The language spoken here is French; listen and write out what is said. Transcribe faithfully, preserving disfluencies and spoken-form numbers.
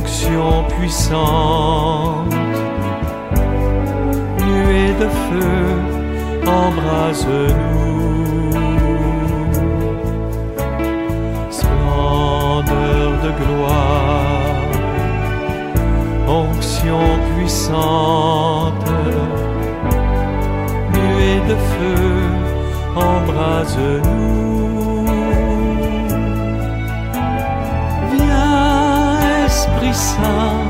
onction puissante, nuée de feu, embrase-nous. Splendeur de gloire, onction puissante, nuée de feu, embrase-nous. Viens, Esprit Saint,